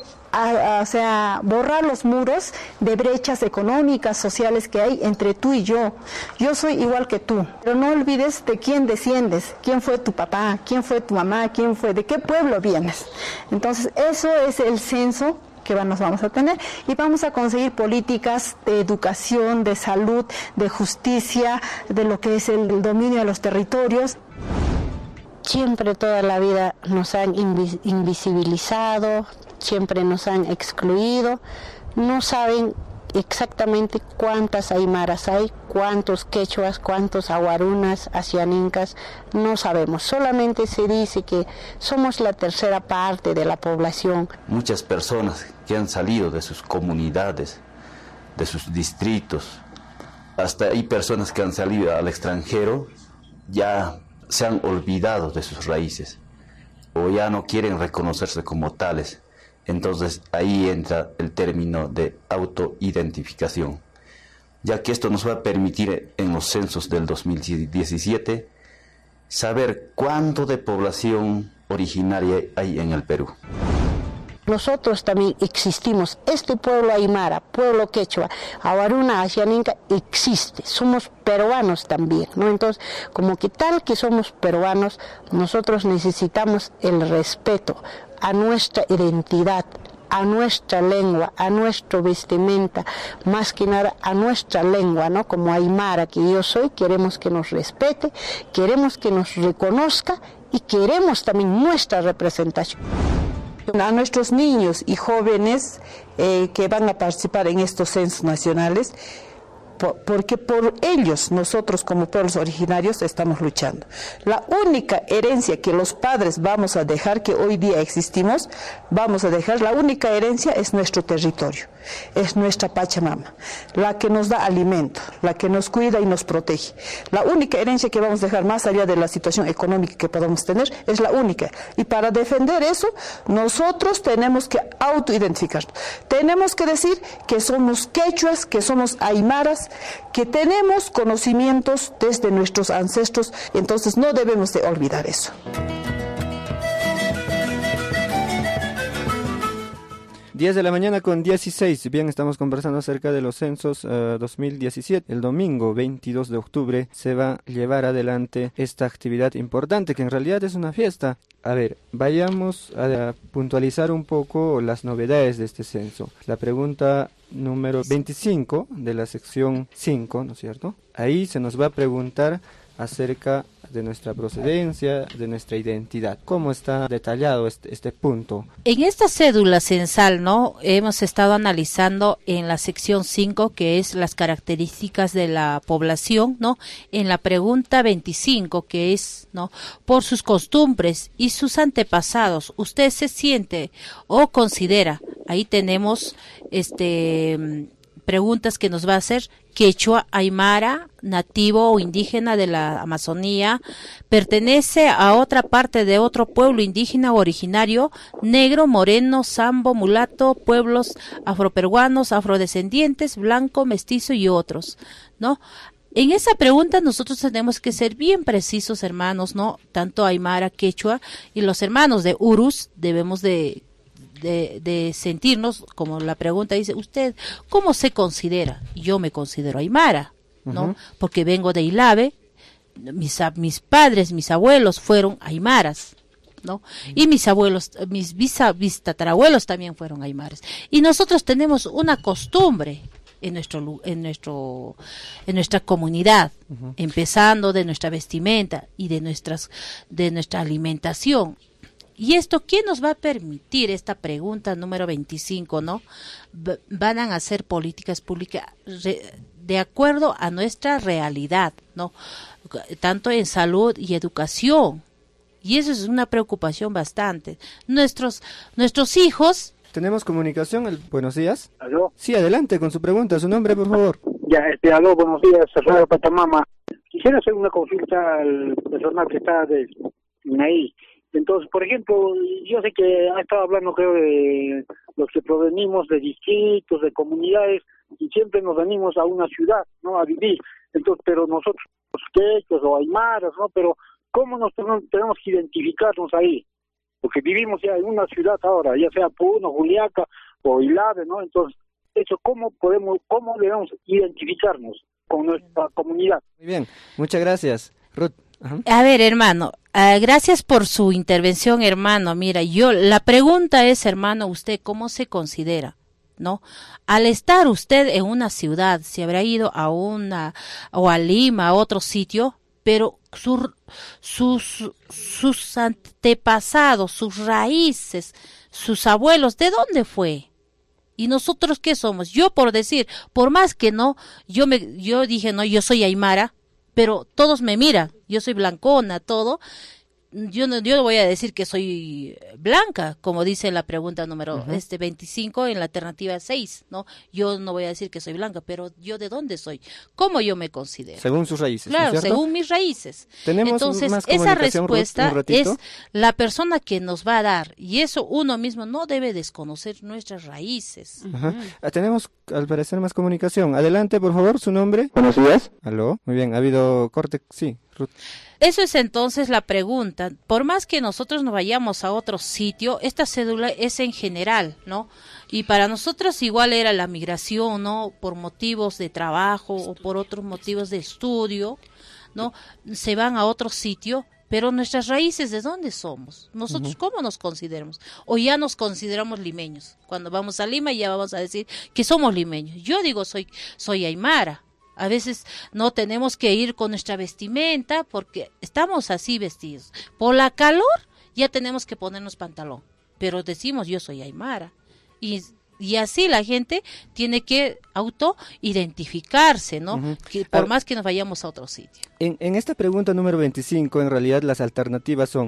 [SPEAKER 15] borrar los muros de brechas económicas, sociales que hay entre tú y yo. Yo soy igual que tú, pero no olvides de quién desciendes, quién fue tu papá, quién fue tu mamá, de qué pueblo vienes. Entonces, eso es el censo que nos vamos a tener, y vamos a conseguir políticas de educación, de salud, de justicia, de lo que es el dominio de los territorios.
[SPEAKER 16] Siempre toda la vida nos han invisibilizado, siempre nos han excluido, no saben exactamente cuántas aymaras hay, cuántos quechuas, cuántos aguarunas, asianincas, no sabemos, solamente se dice que somos la tercera parte de la población.
[SPEAKER 17] Muchas personas que han salido de sus comunidades, de sus distritos, hasta hay personas que han salido al extranjero, ya se han olvidado de sus raíces o ya no quieren reconocerse como tales. Entonces ahí entra el término de autoidentificación, ya que esto nos va a permitir en los censos del 2017 saber cuánto de población originaria hay en el Perú.
[SPEAKER 16] Nosotros también existimos, este pueblo aymara, pueblo quechua, awaruna, asianinca, existe, somos peruanos también, ¿no? Entonces, como que tal que somos peruanos, nosotros necesitamos el respeto a nuestra identidad, a nuestra lengua, a nuestra vestimenta, más que nada a nuestra lengua, ¿no? Como aymara que yo soy, queremos que nos respete, queremos que nos reconozca y queremos también nuestra representación.
[SPEAKER 14] A nuestros niños y jóvenes que van a participar en estos censos nacionales, porque por ellos nosotros como pueblos originarios estamos luchando. La única herencia que los padres vamos a dejar, que hoy día existimos, vamos a dejar, la única herencia es nuestro territorio, es nuestra Pachamama, la que nos da alimento, la que nos cuida y nos protege. La única herencia que vamos a dejar, más allá de la situación económica que podamos tener, es la única. Y para defender eso, nosotros tenemos que autoidentificarnos. Tenemos que decir que somos quechuas, que somos aymaras, que tenemos conocimientos desde nuestros ancestros, entonces no debemos de olvidar eso.
[SPEAKER 5] 10 de la mañana con 16. Bien, estamos conversando acerca de los censos 2017. El domingo 22 de octubre se va a llevar adelante esta actividad importante, que en realidad es una fiesta. A ver, vayamos a puntualizar un poco las novedades de este censo. La pregunta número 25 de la sección 5, ¿no es cierto? Ahí se nos va a preguntar acerca de nuestra procedencia, de nuestra identidad. ¿Cómo está detallado este punto?
[SPEAKER 11] En esta cédula censal, ¿no? Hemos estado analizando en la sección 5, que es las características de la población, ¿no? En la pregunta 25, que es, ¿no? Por sus costumbres y sus antepasados, ¿usted se siente o considera? Ahí tenemos preguntas que nos va a hacer: quechua, aymara, nativo o indígena de la Amazonía, pertenece a otra parte de otro pueblo indígena o originario, negro, moreno, sambo, mulato, pueblos afroperuanos, afrodescendientes, blanco, mestizo y otros, ¿no? En esa pregunta nosotros tenemos que ser bien precisos, hermanos, ¿no? Tanto aymara, quechua y los hermanos de Urus debemos de sentirnos, como la pregunta dice, ¿usted cómo se considera? Yo me considero aymara, ¿no? Porque vengo de Ilave, mis padres, mis abuelos fueron aymaras, ¿no? Y mis abuelos, mis tatarabuelos también fueron aymaras. Y nosotros tenemos una costumbre en nuestra comunidad, empezando de nuestra vestimenta y de nuestra alimentación. Y esto, ¿quién nos va a permitir? Esta pregunta número 25, ¿no? Van a hacer políticas públicas de acuerdo a nuestra realidad, ¿no? Tanto en salud y educación. Y eso es una preocupación bastante. Nuestros hijos...
[SPEAKER 5] ¿Tenemos comunicación? Buenos días.
[SPEAKER 18] ¿Aló?
[SPEAKER 5] Sí, adelante con su pregunta. Su nombre, por favor.
[SPEAKER 18] Ya, aló, buenos días, Radio Pachamama. Quisiera hacer una consulta al personal que está ahí. Entonces, por ejemplo, yo sé que ha estado hablando, creo, de los que provenimos de distritos, de comunidades, y siempre nos venimos a una ciudad, ¿no?, a vivir. Entonces, pero nosotros, los quechos o aymaras, ¿no?, pero ¿cómo nos tenemos que identificarnos ahí? Porque vivimos ya en una ciudad ahora, ya sea Puno, Juliaca o Ilave, ¿no? Entonces, eso, ¿cómo debemos identificarnos con nuestra comunidad?
[SPEAKER 5] Muy bien, muchas gracias. Ruth.
[SPEAKER 11] A ver, hermano, gracias por su intervención, hermano. Mira, la pregunta es, hermano, ¿usted cómo se considera? ¿No? Al estar usted en una ciudad, se habrá ido a Lima, a otro sitio, pero sus antepasados, sus raíces, sus abuelos, ¿de dónde fue? ¿Y nosotros qué somos? Yo, por decir, por más que no, yo dije, no, yo soy aymara, pero todos me miran, yo soy blancona, todo. Yo no voy a decir que soy blanca, como dice la pregunta número 25 en la alternativa 6, ¿no? Yo no voy a decir que soy blanca, pero ¿yo de dónde soy? ¿Cómo yo me considero?
[SPEAKER 5] Según sus raíces,
[SPEAKER 11] claro,
[SPEAKER 5] ¿no es cierto?
[SPEAKER 11] Según mis raíces.
[SPEAKER 5] Entonces, más
[SPEAKER 11] esa respuesta es la persona que nos va a dar, y eso uno mismo no debe desconocer nuestras raíces.
[SPEAKER 5] Tenemos, al parecer, más comunicación. Adelante, por favor, su nombre.
[SPEAKER 18] Buenos días.
[SPEAKER 5] Aló, muy bien, ha habido corte, sí, Ruth.
[SPEAKER 11] Eso es entonces la pregunta. Por más que nosotros nos vayamos a otro sitio, esta cédula es en general, ¿no? Y para nosotros igual era la migración, ¿no? Por motivos de trabajo o por otros motivos de estudio, ¿no? Se van a otro sitio, pero nuestras raíces, ¿de dónde somos? Nosotros, ¿cómo nos consideramos? O ya nos consideramos limeños. Cuando vamos a Lima ya vamos a decir que somos limeños. Yo digo, soy aymara. A veces no tenemos que ir con nuestra vestimenta porque estamos así vestidos. Por la calor ya tenemos que ponernos pantalón, pero decimos yo soy aymara. Y Y así la gente tiene que autoidentificarse, ¿no? Que por más que nos vayamos a otro sitio.
[SPEAKER 5] En esta pregunta número 25, en realidad las alternativas son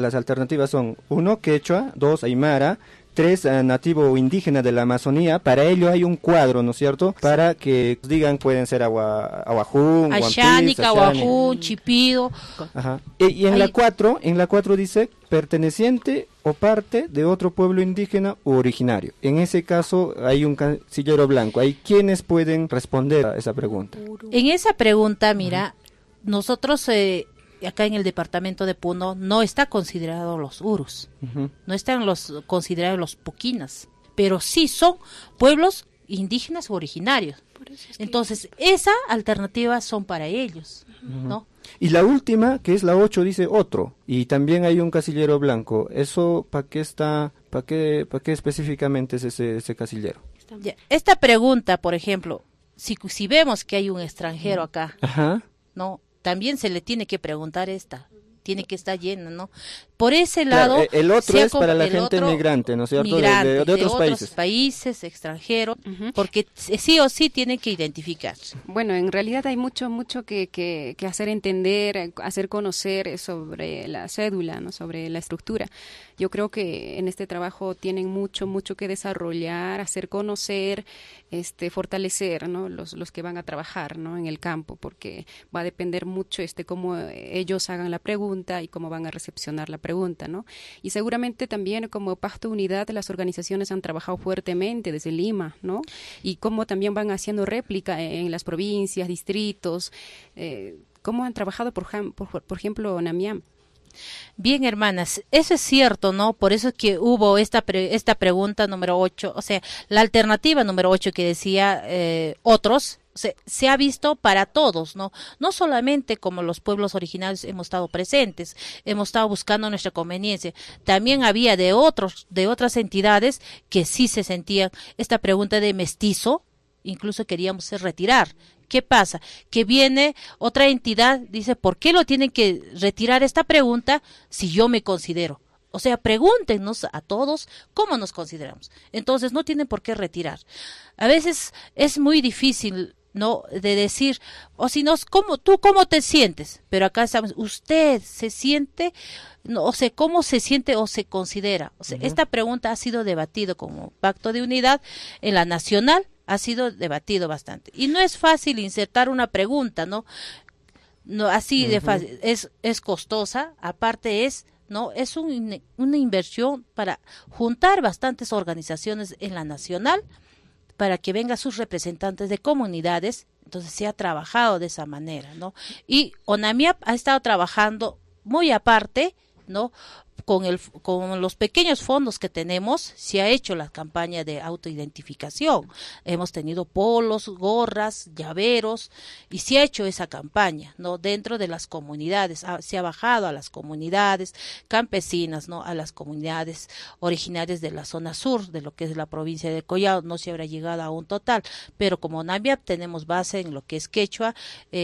[SPEAKER 5] 1, quechua, 2, aymara, 3, nativo o indígena de la Amazonía. Para ello hay un cuadro, ¿no es cierto? Para que digan, pueden ser aguajún,
[SPEAKER 11] Ashánica, aguajún, chipido.
[SPEAKER 5] Ajá. Y en la 4 dice perteneciente o parte de otro pueblo indígena u originario. En ese caso hay un casillero blanco. ¿Hay quienes pueden responder a esa pregunta?
[SPEAKER 11] En esa pregunta, mira, nosotros acá en el departamento de Puno no está considerado los urus, no están considerados los puquinas, pero sí son pueblos indígenas u originarios. Entonces, esa alternativa son para ellos, ¿no?
[SPEAKER 5] Y la última, que es la 8, dice otro, y también hay un casillero blanco. ¿Eso para qué está, para qué específicamente es ese casillero?
[SPEAKER 11] Ya, esta pregunta, por ejemplo, si vemos que hay un extranjero acá, ¿no? También se le tiene que preguntar tiene que estar llena, ¿no? Por ese lado...
[SPEAKER 5] Claro, el otro es para la gente migrante, ¿no es cierto?
[SPEAKER 11] Migrante,
[SPEAKER 5] de otros
[SPEAKER 11] países, extranjeros, porque sí o sí tienen que identificarse.
[SPEAKER 6] Bueno, en realidad hay mucho que hacer entender, hacer conocer sobre la cédula, ¿no? Sobre la estructura. Yo creo que en este trabajo tienen mucho que desarrollar, hacer conocer, fortalecer, ¿no? Los que van a trabajar, ¿no? En el campo, porque va a depender mucho cómo ellos hagan la pregunta y cómo van a recepcionar la pregunta, ¿no? Y seguramente también como Pacto Unidad las organizaciones han trabajado fuertemente desde Lima, ¿no? Y cómo también van haciendo réplica en las provincias, distritos, cómo han trabajado por ejemplo Namiam.
[SPEAKER 11] Bien, hermanas, eso es cierto, ¿no? Por eso es que hubo esta pregunta número 8, o sea, la alternativa número 8 que decía otros, se ha visto para todos, ¿no? No solamente como los pueblos originarios hemos estado presentes, hemos estado buscando nuestra conveniencia, también había de otras entidades que sí se sentían esta pregunta de mestizo, incluso queríamos retirar. ¿Qué pasa? Que viene otra entidad, dice, ¿por qué lo tienen que retirar esta pregunta si yo me considero? O sea, pregúntenos a todos cómo nos consideramos. Entonces, no tienen por qué retirar. A veces es muy difícil, ¿no? De decir, o si no, ¿cómo te sientes? Pero acá estamos, usted se siente, no, o sea, ¿cómo se siente o se considera? O sea, esta pregunta ha sido debatido como Pacto de Unidad en la nacional, ha sido debatido bastante. Y no es fácil insertar una pregunta, ¿no? No así de fácil, es costosa, aparte es una inversión para juntar bastantes organizaciones en la nacional para que vengan sus representantes de comunidades. Entonces se ha trabajado de esa manera, ¿no? Y ONAMIAP ha estado trabajando muy aparte, ¿no? Con los pequeños fondos que tenemos, se ha hecho la campaña de autoidentificación. Hemos tenido polos, gorras, llaveros, y se ha hecho esa campaña, ¿no? Dentro de las comunidades, se ha bajado a las comunidades campesinas, ¿no? A las comunidades originarias de la zona sur, de lo que es la provincia de Collao. No se habrá llegado a un total, pero como NAMIAP tenemos base en lo que es quechua,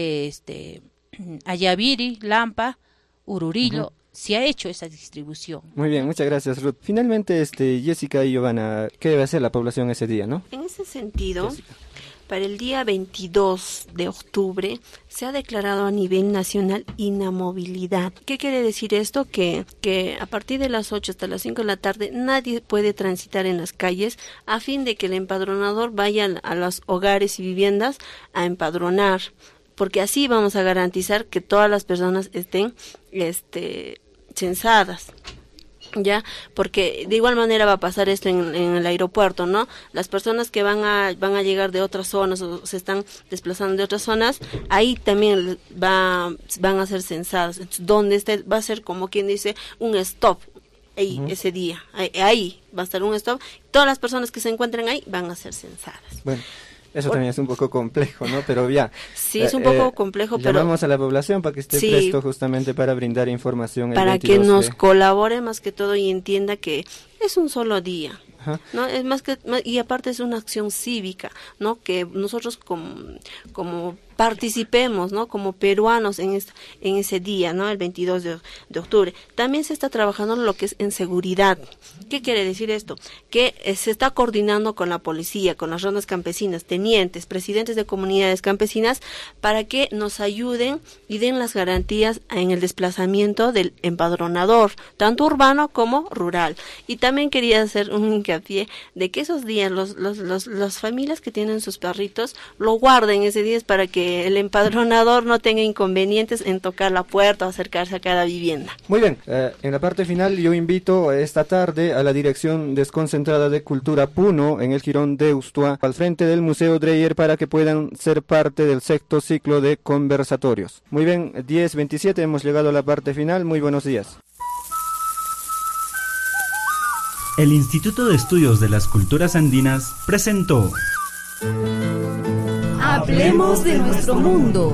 [SPEAKER 11] Ayaviri, Lampa, Ururillo, se ha hecho esa distribución.
[SPEAKER 5] Muy bien, muchas gracias, Ruth. Finalmente, Jessica y Giovanna, ¿qué debe hacer la población ese día, no?
[SPEAKER 9] En ese sentido, para el día 22 de octubre se ha declarado a nivel nacional inamovilidad. ¿Qué quiere decir esto? Que a partir de las 8 hasta las 5 de la tarde nadie puede transitar en las calles a fin de que el empadronador vaya a los hogares y viviendas a empadronar, porque así vamos a garantizar que todas las personas estén censadas, ya, porque de igual manera va a pasar esto en el aeropuerto, ¿no? Las personas que van a llegar de otras zonas o se están desplazando de otras zonas, ahí también van a ser censadas. Entonces, donde va a ser, como quien dice, un stop ahí, ese día, ahí va a estar un stop. Todas las personas que se encuentren ahí van a ser censadas.
[SPEAKER 5] Bueno, eso también es un poco complejo, ¿no? Pero ya.
[SPEAKER 9] Sí, es un poco complejo, pero
[SPEAKER 5] llamamos a la población para que esté presto justamente para brindar información.
[SPEAKER 9] Para que nos colabore más que todo y entienda que es un solo día. ¿No? Es y aparte es una acción cívica, ¿no? Que nosotros como participemos, ¿no? Como peruanos en ese día, ¿no? El 22 de octubre. También se está trabajando en lo que es en seguridad. ¿Qué quiere decir esto? Que se está coordinando con la policía, con las rondas campesinas, tenientes, presidentes de comunidades campesinas, para que nos ayuden y den las garantías en el desplazamiento del empadronador, tanto urbano como rural. Y también quería hacer un hincapié de que esos días las familias que tienen sus perritos lo guarden ese día para que el empadronador no tenga inconvenientes en tocar la puerta o acercarse a cada vivienda.
[SPEAKER 5] Muy bien, en la parte final yo invito esta tarde a la Dirección Desconcentrada de Cultura Puno en el Jirón de Ustua al frente del Museo Dreyer para que puedan ser parte del sexto ciclo de conversatorios. Muy bien, 10:27, hemos llegado a la parte final. Muy buenos días.
[SPEAKER 13] El Instituto de Estudios de las Culturas Andinas presentó
[SPEAKER 12] Hablemos de nuestro mundo.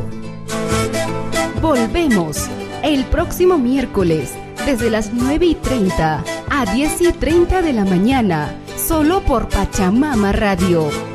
[SPEAKER 12] Volvemos el próximo miércoles desde las 9:30 a 10:30 de la mañana, solo por Pachamama Radio.